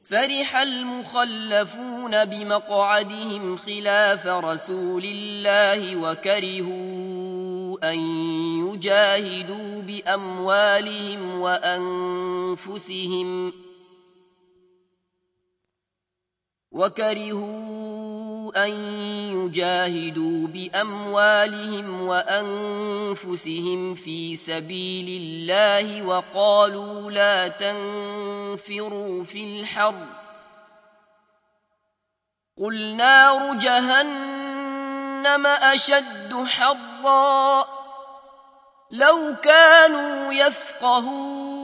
فرح المخلفون بمقعدهم خلاف رسول الله وكرهوا أن يجاهدوا بأموالهم وأنفسهم في سبيل الله وقالوا لا تنفروا في الحر قل نار جهنم أشد حرا لو كانوا يفقهون